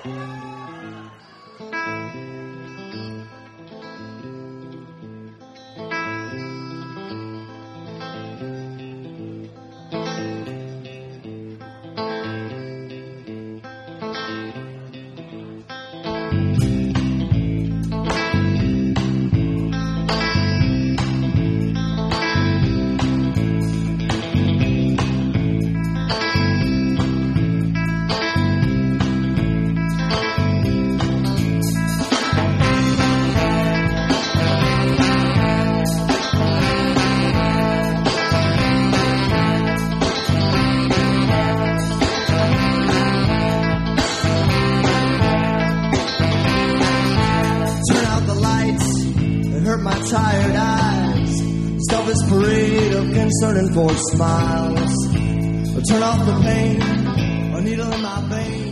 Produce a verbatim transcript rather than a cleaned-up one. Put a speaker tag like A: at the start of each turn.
A: Tired eyes, stuff this parade of concern and forced smiles. Turn off the pain, a needle in my vein.